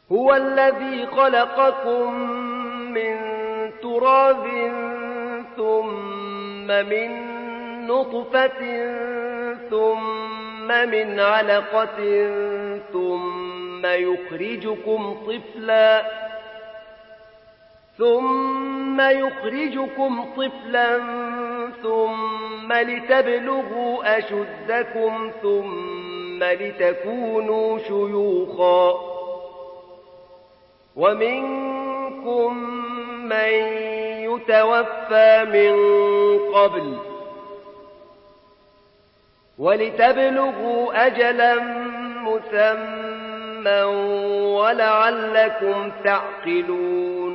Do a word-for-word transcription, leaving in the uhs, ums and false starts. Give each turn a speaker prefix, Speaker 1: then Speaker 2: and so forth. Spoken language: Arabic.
Speaker 1: هو الذي خلقكم من تراب ثم من نطفة ثم من علقة ثم يخرجكم طفلا ثم يخرجكم طفلا ثم لتبلغوا أشدكم ثم لتكونوا شيوخا ومنكم من يتوفى من قبل ولتبلغوا أجلا مسمى ولعلكم تعقلون